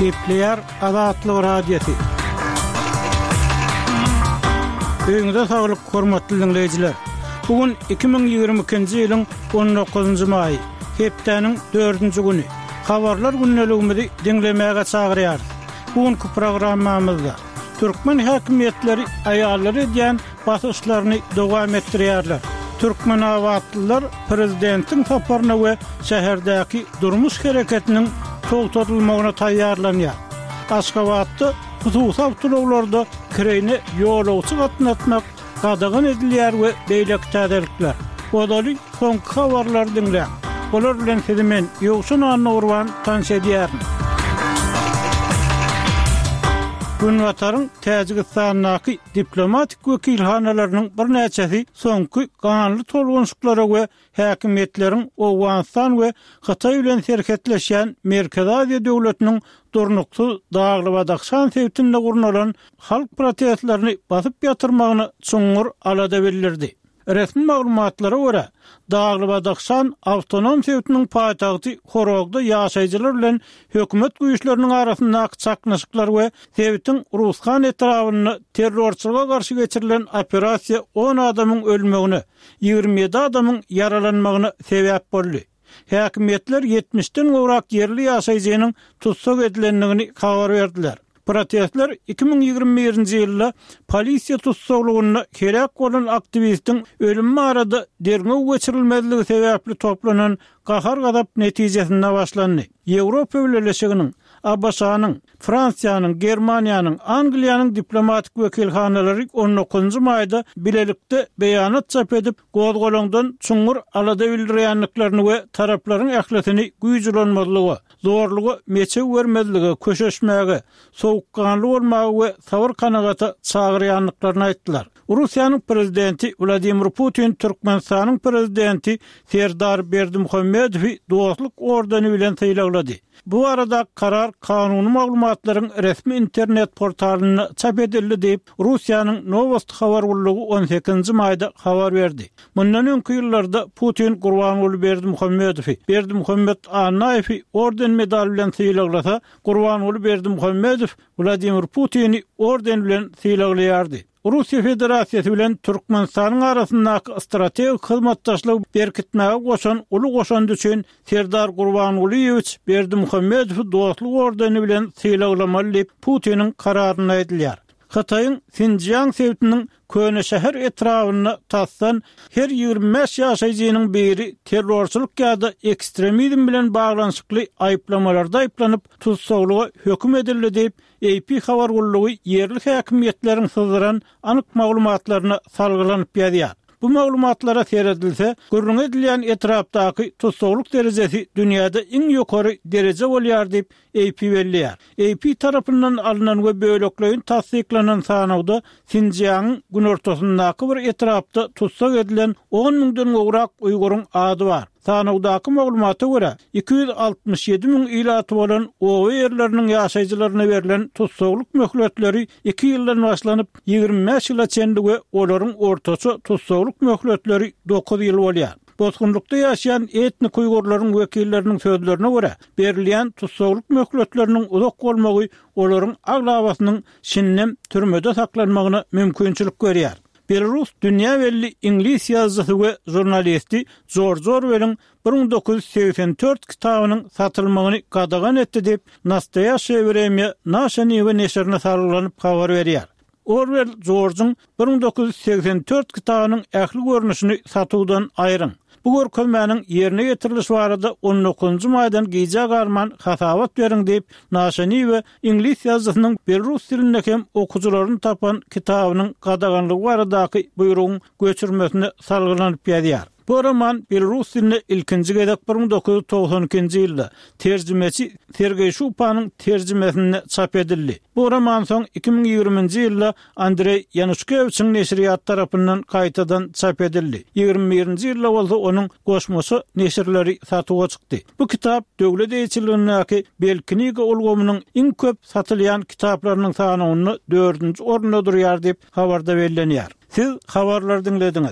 Kepler Azatlyk radiosu. Öňüňizde saglyk, hormatly dinleýijiler. Bugün 2022-nji ýylyň 19-njy maýy, hepdeniň 4-nji güni. Habarlar günneligimizi dinlemäge çagyrýar. Bugünkü programmamyzda Türkmen häkimetleri aýallary diýen basyşlaryny dowam etdirýärler. Türkmen awatlylar prezidentiň saparyna we şäherdäki durmuş hereketiniň toltadylmagyna taýýarlanýar. Aşgabatda hususy awtologlarda kireyne ýolawçy gatnatmak gadagan edilýär we beýleki täzelikler. Odaly soňky habarlar dinleýär. Olar bilen sizi men Ýogsun Anurwan tanış edýärim. Günwatarın Täjikistanyň diplomatik wekilhanalarynyň bir näçesi soňky ganly tolgunçluklara we häkimetleriň Owganistan we Hatay bilen serketleşen Merkezi Aziýa döwletiniň durnuksuz Dağlıbadakşan sewtinde gurnalan halk protestlerini basyp ýatyrmagyny çuňur alada bildirdi. Resmi maglumatlara görä, Dağlıbadakşan awtonom sewtiniň paýtagty Horogda ýaşaýjylar bilen hökümet güýçleriniň arasyndaky çaknaşyklar we sewtiň Rusgan etrawyny terrorçylyga garşy geçirilen operasiýa 10 adamyň ölmegine, 27 adamyň yaralanmagyna sebäp boldy. Häkimetler 70-den gowrak yerli ýaşaýjynyň tutsak edilendigini habar berdiler. Protestler 2021-nji ýylda polisiýa tutsaklygyna kerek bolan aktivistiň ölümi arada derňew geçirilmezligi sebäpli toplanan gahar gadap netijesinde başlandy. Ýewropa Birleşiginiň, ABC-nyň, Fransiýanyň, Germaniýanyň, Angliýanyň diplomatik wekilhanalary 19-njy maýda bilelikde beýanat çap edip, gozgolongdan çuňur alada bildirýänliklerini we taraplaryň ähletini güýjülenmezligi, zorlugy meçe bermezligi, köşeşmäge, sowukkanly bolmagy we sabır kanagata çagyrýanlyklaryny aýtdylar. Russiýanyň prezidenti Vladimir Putin Türkmenistanyň prezidenti Serdar Berdimuhammedowy dostluk ordeni bilen taýýaglady. Bu arada karar kanuny maglumatlaryň resmi internet portalyna çap edildi diýip Russiýanyň Novosti habar gullugy 18-nji maýda habar berdi. Mundan öňki ýyllarda Putin Gurbanuly Berdimuhammedowy, Berdimuhammed Anaýewy orden medal bilen taýýaglasa, Gurbanuly Berdimuhammedow Vladimir Putini orden bilen taýýaglaýardy. Russiýa Federasiýasy bilen Türkmenistanyň arasyndaky strategik hyzmatdaşlygy berkitmäge goşan uly goşandy üçin Serdar Gurbanulyewicz Berdimuhammedow dostluk ordeni bilen taýýaglamaly diýip Putiniň kararyny aýdylýar. Hataýyň Sinjiang sewtiniň köne şäher etrawyna tassan her 25 ýaşaýjynyň biri terrorçylyk ýa-da ekstremizm bilen baglanyşykly aýplamalarda aýplanyp tutsaklyga höküm edildi diýip AP habar gullugy yerli häkimetleriň syzyran anyk maglumatlaryna salgylanyp ýazýar. Bu maglumatlara seredilse, gurrun edilýän etrapdaky tutsaklyk derejesi dünýäde iň ýokary dereje bolýar diýip AP belliýär. AP tarapyndan alynan we bölekleýin tasdiklanan sanawda Sinjiang gün ortasyndaky bir etrapda tutsak edilen 10 000-den gowrak Uýguryň ady bar. Sanawdaky maglumata görä 267 000 ilaty bolan owa ýerleriniň ýaşaýjylaryna berilen tutsaklyk möhletleri 2 ýyldan başlanyp 25 ýyla çenди we olaryň ortaça tutsaklyk möhletleri 9 ýyl bolýar. Bozgunlukda ýaşaýan etnik Uýgurlaryň wekilleriniň sözlerine görä, berilýän tutsaklyk möhletleriniň uzak bolmagy olaryň aglabasynyň şinnem türmede saklanmagyna mümkinçilik berýär. Belarus dünýä belli ingliz ýazgysy we jurnalisti George Orwell'in 1984 kitabynyň satylmagyny gadagan etdi diýip Nastoyaşe Vremya Naşa Niwe neşrine sarylanyp habar berýär. Orwell George'un 1984 kitabynyň ähli görnüşini satywdan aýryň. Bu görkezmäniň ýerine getirilişi barada 19-njy maýdan gija garman hasabat beriň diýip Naşa Niwe ingliz ýazgysynyň Belarus dilinde hem okujylaryny tapan kitabynyň gadaganlygy baradaky buýrugyň göçürmesini salgylanyp ýazýar. Bu roman Belarus diline ilkinji gedek 1992-nji ýylda terjimeci Sergey Shupanyň terjimesine çap edildi. Bu roman soň 2020-nji ýylda Andrey Yanushkeviçiň neşriýat tarapyndan gaýtadan çap edildi. 21-nji ýylda bolsa onuň goşmasy neşirleri satyga çykdy. Bu kitap döwlet eýçiligindäki belkiniga ulgamynyň iň köp satylýan kitaplarynyň sanawyny 4-nji orunda durýar diýip habarda bellenýär. Siz habarlar dinlediňiz.